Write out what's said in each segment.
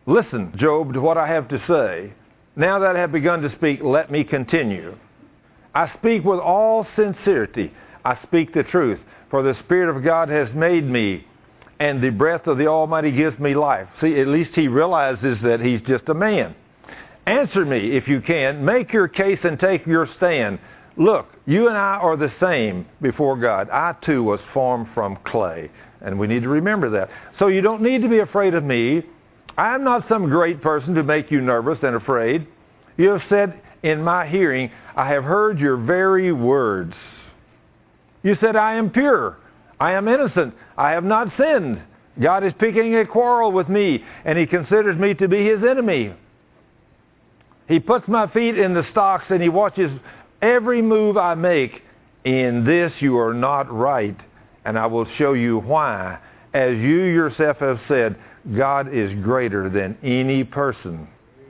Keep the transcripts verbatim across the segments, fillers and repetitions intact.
Listen, Job, to what I have to say. Now that I have begun to speak, let me continue. I speak with all sincerity. I speak the truth, for the Spirit of God has made me, and the breath of the Almighty gives me life. See, at least he realizes that he's just a man. Answer me, if you can. Make your case and take your stand. Look, you and I are the same before God. I, too, was formed from clay, and we need to remember that. So you don't need to be afraid of me. I am not some great person to make you nervous and afraid. You have said in my hearing, I have heard your very words. You said, I am pure. I am innocent. I have not sinned. God is picking a quarrel with me, and he considers me to be his enemy. He puts my feet in the stocks, and he watches every move I make. In this you are not right, and I will show you why. As you yourself have said, God is greater than any person.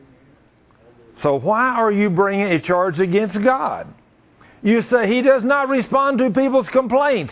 So why are you bringing a charge against God? You say he does not respond to people's complaints.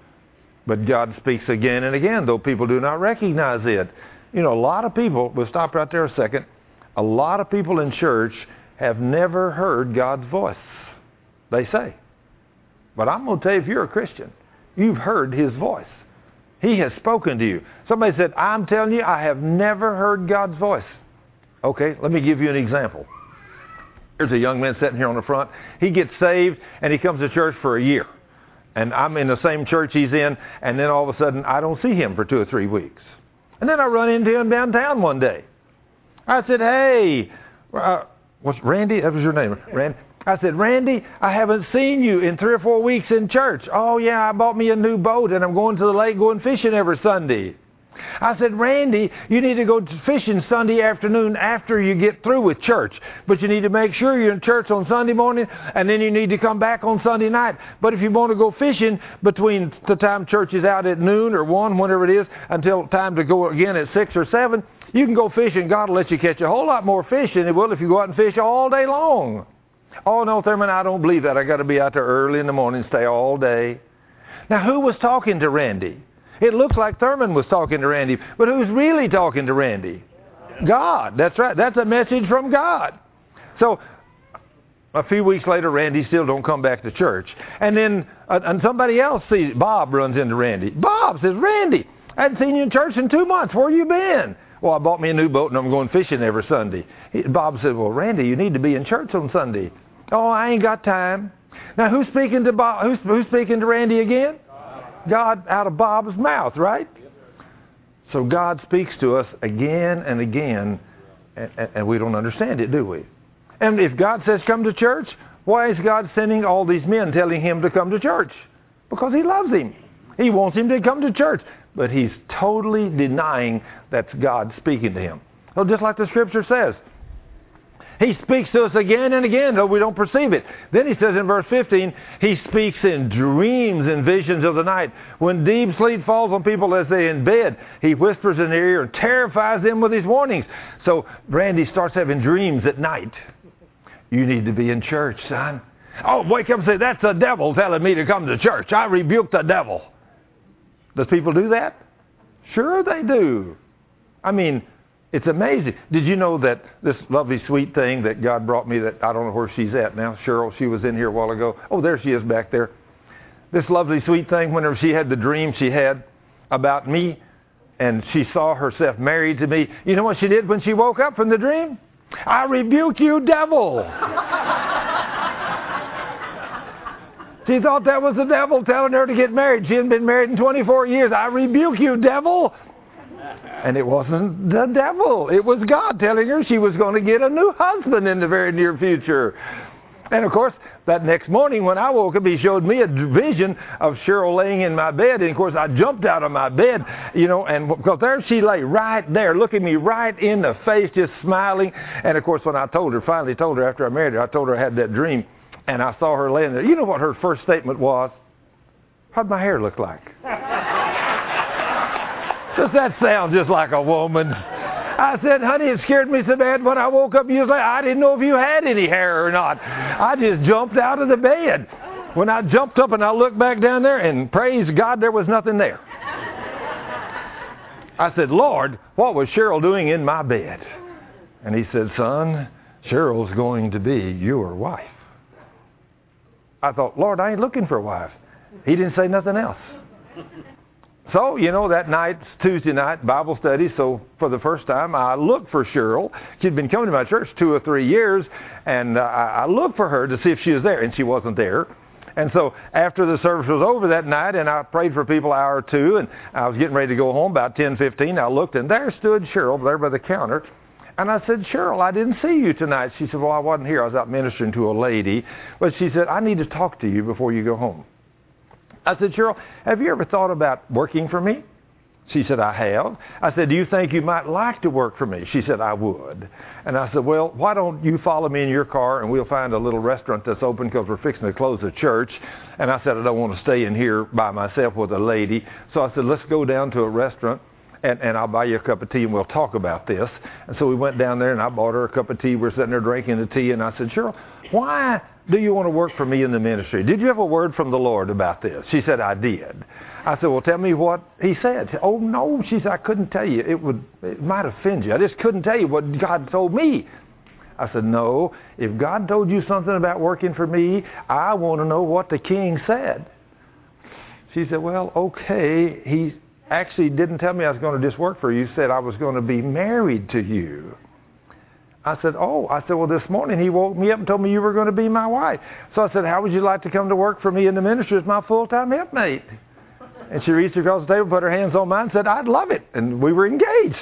But God speaks again and again, though people do not recognize it. You know, a lot of people, we'll stop right there a second. A lot of people in church have never heard God's voice, they say. But I'm going to tell you, if you're a Christian, you've heard his voice. He has spoken to you. Somebody said, I'm telling you, I have never heard God's voice. Okay, let me give you an example. There's a young man sitting here on the front. He gets saved, and he comes to church for a year. And I'm in the same church he's in, and then all of a sudden, I don't see him for two or three weeks. And then I run into him downtown one day. I said, hey, uh, what's Randy? That was your name, Randy. I said, Randy, I haven't seen you in three or four weeks in church. Oh, yeah, I bought me a new boat, and I'm going to the lake going fishing every Sunday. I said, Randy, you need to go fishing Sunday afternoon after you get through with church. But you need to make sure you're in church on Sunday morning, and then you need to come back on Sunday night. But if you want to go fishing between the time church is out at noon or one, whenever it is, until time to go again at six or seven, you can go fishing. God will let you catch a whole lot more fish than it will if you go out and fish all day long. Oh, no, Thurman, I don't believe that. I got to be out there early in the morning, stay all day. Now, who was talking to Randy? It looks like Thurman was talking to Randy, but who's really talking to Randy? God. That's right. That's a message from God. So a few weeks later, Randy still don't come back to church. And then uh, and somebody else sees, Bob runs into Randy. Bob says, Randy, I hadn't seen you in church in two months. Where you been? Well, I bought me a new boat and I'm going fishing every Sunday. He, Bob said, well, Randy, you need to be in church on Sunday. Oh, I ain't got time. Now, who's speaking to Bob? Who's, who's speaking to Randy again? God out of Bob's mouth, right? So God speaks to us again and again, and, and we don't understand it, do we? And if God says come to church, why is God sending all these men telling him to come to church? Because he loves him. He wants him to come to church. But he's totally denying that's God speaking to him. So just like the Scripture says, he speaks to us again and again, though we don't perceive it. Then he says in verse fifteen, he speaks in dreams and visions of the night. When deep sleep falls on people as they're in bed, he whispers in their ear and terrifies them with his warnings. So Randy starts having dreams at night. You need to be in church, son. Oh, wake up and say, that's the devil telling me to come to church. I rebuke the devil. Does people do that? Sure they do. I mean, it's amazing. Did you know that this lovely, sweet thing that God brought me, that I don't know where she's at now, Cheryl, she was in here a while ago. Oh, there she is back there. This lovely, sweet thing, whenever she had the dream she had about me, and she saw herself married to me, you know what she did when she woke up from the dream? I rebuke you, devil. She thought that was the devil telling her to get married. She hadn't been married in twenty-four years. I rebuke you, devil. And it wasn't the devil. It was God telling her she was going to get a new husband in the very near future. And, of course, that next morning when I woke up, he showed me a vision of Cheryl laying in my bed. And, of course, I jumped out of my bed, you know, and because there she lay right there, looking me right in the face, just smiling. And, of course, when I told her, finally told her after I married her, I told her I had that dream, and I saw her laying there. You know what her first statement was? How'd my hair look like? Does that sound just like a woman? I said, honey, it scared me so bad when I woke up years later. I didn't know if you had any hair or not. I just jumped out of the bed. When I jumped up and I looked back down there, and praise God, there was nothing there. I said, Lord, what was Cheryl doing in my bed? And he said, son, Cheryl's going to be your wife. I thought, Lord, I ain't looking for a wife. He didn't say nothing else. So, you know, that night, Tuesday night, Bible study, so for the first time, I looked for Cheryl. She'd been coming to my church two or three years, and uh, I looked for her to see if she was there, and she wasn't there. And so after the service was over that night, and I prayed for people an hour or two, and I was getting ready to go home about ten fifteen, I looked, and there stood Cheryl there by the counter. And I said, Cheryl, I didn't see you tonight. She said, well, I wasn't here. I was out ministering to a lady. But she said, I need to talk to you before you go home. I said, Cheryl, have you ever thought about working for me? She said, I have. I said, do you think you might like to work for me? She said, I would. And I said, well, why don't you follow me in your car and we'll find a little restaurant that's open because we're fixing to close the church. And I said, I don't want to stay in here by myself with a lady. So I said, let's go down to a restaurant and, and I'll buy you a cup of tea and we'll talk about this. And so we went down there and I bought her a cup of tea. We're sitting there drinking the tea and I said, Cheryl, why do you want to work for me in the ministry? Did you have a word from the Lord about this? She said, I did. I said, well, tell me what he said. Said, oh, no, she said, I couldn't tell you. It would, it might offend you. I just couldn't tell you what God told me. I said, no, if God told you something about working for me, I want to know what the king said. She said, well, okay. He actually didn't tell me I was going to just work for you. He said I was going to be married to you. I said, oh, I said, well, this morning he woke me up and told me you were going to be my wife. So I said, how would you like to come to work for me in the ministry as my full-time helpmate? And she reached across the table, put her hands on mine, and said, I'd love it. And we were engaged.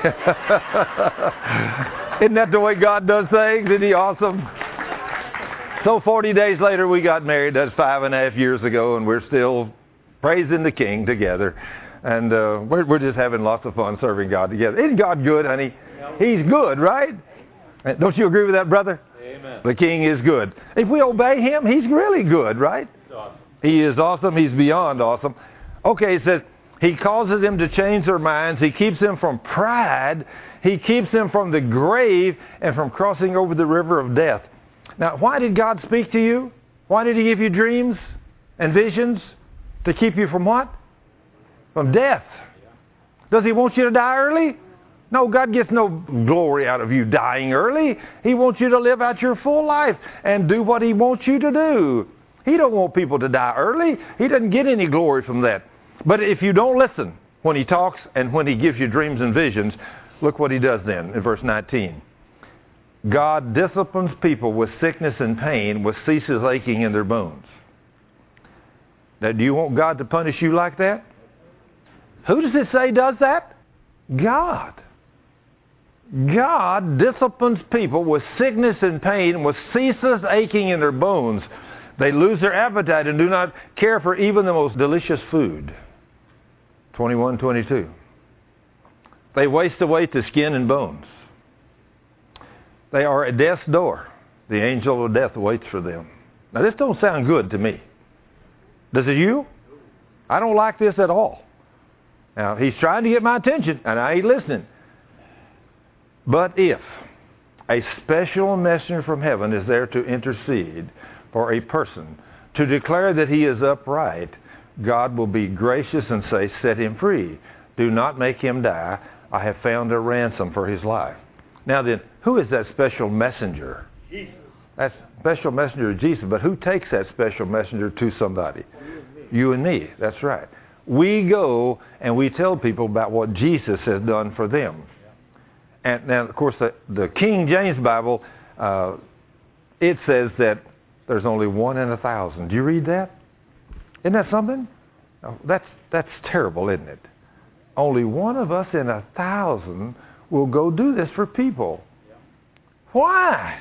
Isn't that the way God does things? Isn't he awesome? So forty days later, we got married. That's five and a half years ago, and we're still praising the King together. And uh, we're, we're just having lots of fun serving God together. Isn't God good, honey? He's good, right? Don't you agree with that, brother? Amen. The King is good. If we obey him, he's really good, right? He's awesome. He is awesome. He's beyond awesome. Okay, it says, he causes them to change their minds. He keeps them from pride. He keeps them from the grave and from crossing over the river of death. Now, why did God speak to you? Why did he give you dreams and visions? To keep you from what? From death. Does he want you to die early? No, God gets no glory out of you dying early. He wants you to live out your full life and do what he wants you to do. He don't want people to die early. He doesn't get any glory from that. But if you don't listen when he talks and when he gives you dreams and visions, look what he does then in verse nineteen. God disciplines people with sickness and pain, with ceases aching in their bones. Now, do you want God to punish you like that? Who does it say does that? God. God disciplines people with sickness and pain, with ceaseless aching in their bones. They lose their appetite and do not care for even the most delicious food. twenty-one twenty-two. They waste away to skin and bones. They are at death's door. The angel of death waits for them. Now, this don't sound good to me. Does it you? I don't like this at all. Now, he's trying to get my attention, and I ain't listening. But if a special messenger from heaven is there to intercede for a person, to declare that he is upright, God will be gracious and say, set him free. Do not make him die. I have found a ransom for his life. Now then, who is that special messenger? Jesus. That special messenger is Jesus. But who takes that special messenger to somebody? You and me. That's right. We go and we tell people about what Jesus has done for them. And now, of course, the, the King James Bible, uh, it says that there's only one in a thousand. Do you read that? Isn't that something? Oh, that's, that's terrible, isn't it? Only one of us in a thousand will go do this for people. Why?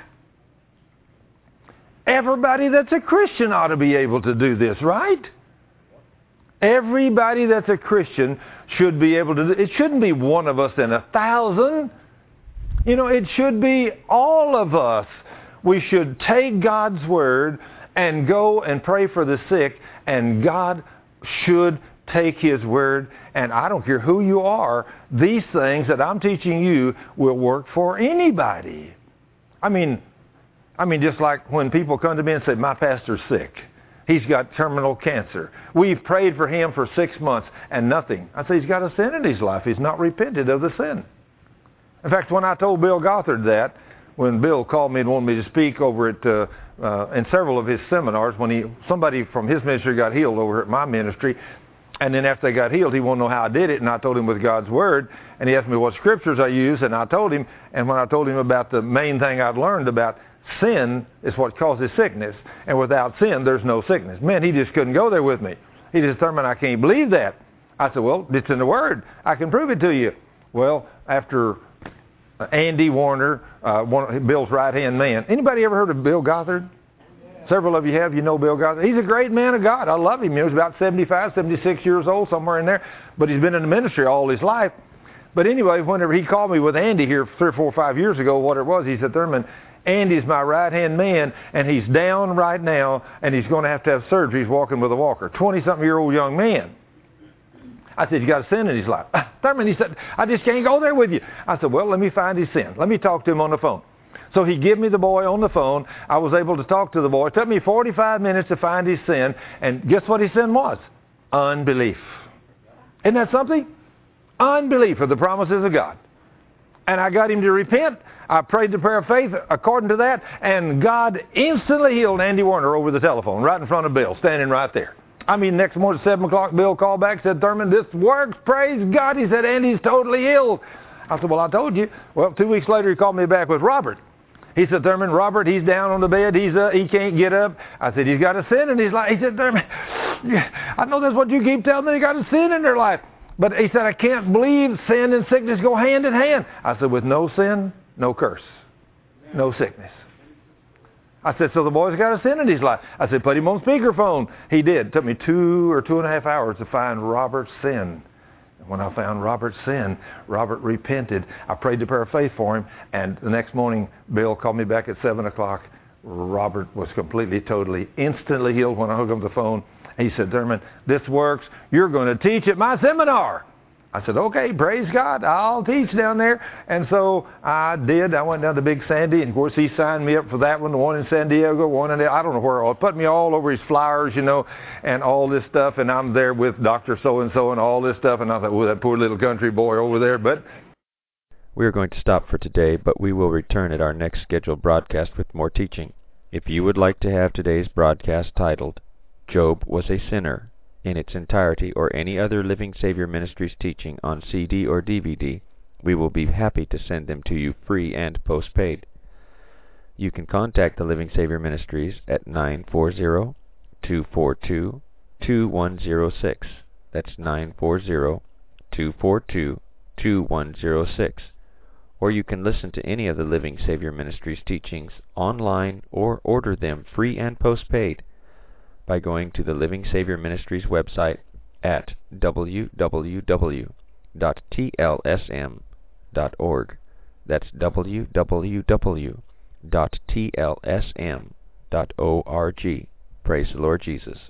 Everybody that's a Christian ought to be able to do this, right? Everybody that's a Christian should be able to do it. It shouldn't be one of us in a thousand. You know, it should be all of us. We should take God's word and go and pray for the sick, and God should take his word. And I don't care who you are, these things that I'm teaching you will work for anybody. I mean, I mean, just like when people come to me and say, my pastor's sick. He's got terminal cancer. We've prayed for him for six months and nothing. I said, he's got a sin in his life. He's not repented of the sin. In fact, when I told Bill Gothard that, when Bill called me and wanted me to speak over at uh, uh, in several of his seminars, when he somebody from his ministry got healed over at my ministry, and then after they got healed, he wanted to know how I did it, and I told him with God's Word, and he asked me what scriptures I use, and I told him, and when I told him about the main thing I'd learned about sin is what causes sickness, and without sin, there's no sickness. Man, he just couldn't go there with me. He just determined, I can't believe that. I said, well, it's in the Word. I can prove it to you. Well, after Andy Warner, uh, one, Bill's right-hand man. Anybody ever heard of Bill Gothard? Several of you have. You know Bill Gothard. He's a great man of God. I love him. He was about seventy-five, seventy-six years old, somewhere in there. But he's been in the ministry all his life. But anyway, whenever he called me with Andy here three or four or five years ago, what it was, he said, Thurman, Andy's my right-hand man, and he's down right now, and he's going to have to have surgery. He's walking with a walker. twenty-something-year-old young man. I said, you got a sin in his life. Thurman, he said, I just can't go there with you. I said, well, let me find his sin. Let me talk to him on the phone. So he gave me the boy on the phone. I was able to talk to the boy. It took me forty-five minutes to find his sin. And guess what his sin was? Unbelief. Isn't that something? Unbelief of the promises of God. And I got him to repent. I prayed the prayer of faith according to that. And God instantly healed Andy Warner over the telephone, right in front of Bill, standing right there. I mean, next morning at seven o'clock, Bill called back, said, Thurman, this works. Praise God. He said, Andy's totally healed. I said, well, I told you. Well, two weeks later, he called me back with Robert. He said, Thurman, Robert, he's down on the bed. He's uh, he can't get up. I said, he's got a sin in his life. He said, Thurman, I know that's what you keep telling me. He got a sin in their life. But he said, I can't believe sin and sickness go hand in hand. I said, with no sin, no curse, no sickness. I said, so the boy's got a sin in his life. I said, put him on speakerphone. He did. It took me two or two and a half hours to find Robert's sin. When I found Robert's sin, Robert repented. I prayed the prayer of faith for him, and the next morning, Bill called me back at seven o'clock. Robert was completely, totally, instantly healed when I hooked up the phone. He said, Thurman, this works. You're going to teach at my seminar. I said, okay, praise God. I'll teach down there. And so I did. I went down to Big Sandy, and of course he signed me up for that one, the one in San Diego, one in, I don't know where, it put me all over his flyers, you know, and all this stuff. And I'm there with Doctor So-and-so and all this stuff. And I thought, well, that poor little country boy over there. But we are going to stop for today, but we will return at our next scheduled broadcast with more teaching. If you would like to have today's broadcast titled, Job Was a Sinner, in its entirety, or any other Living Savior Ministries teaching on C D or D V D, we will be happy to send them to you free and postpaid. You can contact the Living Savior Ministries at nine four zero, two four two, two one zero six. That's nine four zero, two four two, two one zero six. Or you can listen to any of the Living Savior Ministries teachings online or order them free and postpaid by going to the Living Savior Ministries website at w w w dot t l s m dot org. That's w w w dot t l s m dot org. Praise the Lord Jesus.